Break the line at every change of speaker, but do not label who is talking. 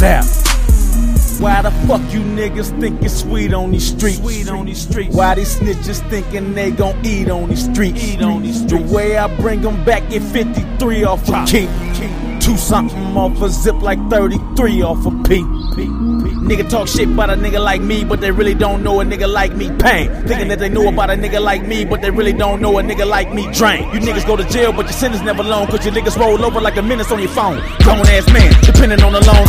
Zap. Why the fuck you niggas think it's sweet on these streets? Why these snitches thinking they gon' eat on these streets? The way I bring them back, get 53 off a key. 2 something off a zip, like 33 off a P. Nigga talk shit about a nigga like me, but they really don't know a nigga like me. Pain. Thinking that they know about a nigga like me, but they really don't know a nigga like me. Drain. You niggas go to jail, but your sentence never long, cause your niggas roll over like a menace on your phone. Grown ass man, depending on the loan.